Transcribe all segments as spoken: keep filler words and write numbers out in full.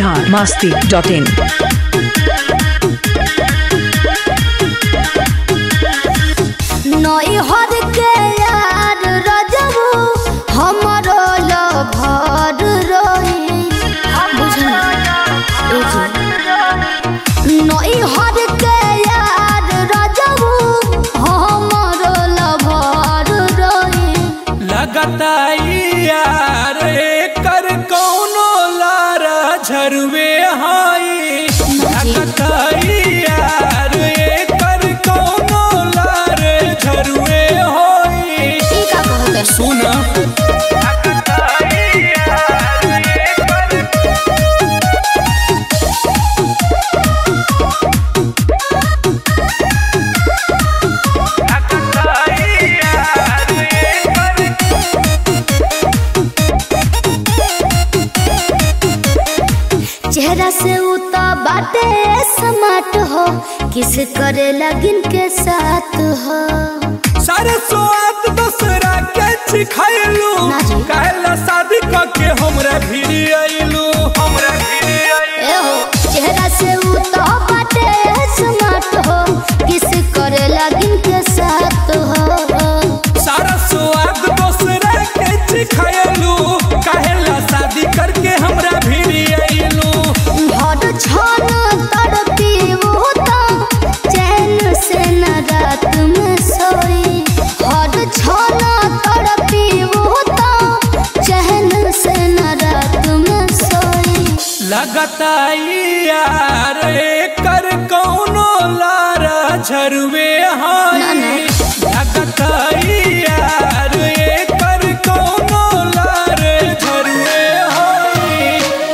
Bihar Masti dot in. नई हर के यार रजबू हमरो लभर रही नई हर के यार रजबू हमरो लभर रही लगता यार कर कौनो लारा झरवे हाई लगता यार कर कौनो लारे झरवे होई सुना चेहरा से उता बाटे स्मार्ट हो किस करे लगिन के साथ हो सारे स्वाद दूसरा के सिखाइलू कहला शादी करके हमरा भिड़ी आइलू हमरा भिड़ी आइलू चेहरा से उता बाटे स्मार्ट हो किस करे लगिन के साथ हो सारा स्वाद दूसरा के सिखाइलू कहला शादी करके हमरा भिड़ी आइलू हर छन तड़पी वो तो चैन से न रात में सोई हर छन तड़पी वो तो चैन से न रात में सोई लगता यार कर कौनो लारा झरवे हाई लगता यार कर कौनो लारे झरवे हाई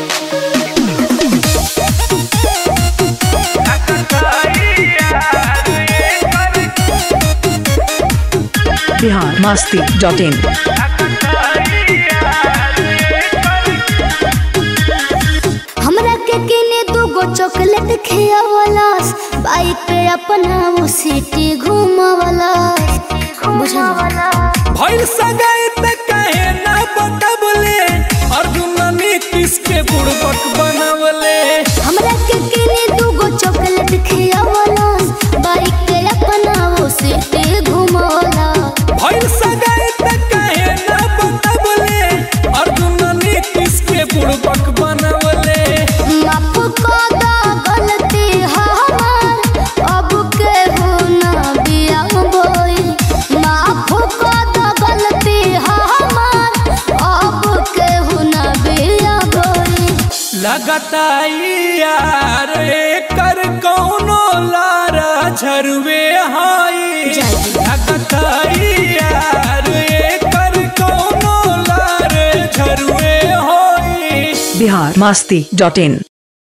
बिहार मस्ती डॉट इन। हमरा के किने दूगो चॉकलेट खियावलास बाइक पे अपना वो सिटी घुमावलास बुझावला भइल सगाई त कहे ना बतबले अर्जुन ने किसके बुड़बक बनवले हमरा के किने दूगो चॉकलेट खियावलास बाइक पे अपना वो सिटी घुमावला भइल सगाई त कहे ना बतबले अर्जुन ने किसके बुड़बक बनवले माफ कर दा गलती हमार अब के हो ना बिया बोई माफ कर दा गलती हमार अब के हो ना बिया बोई लगता यार कर कौनो लारा झरवे हाई लगता यार कर कौनो लारे झरवे होई बिहार मस्ती डॉट इन।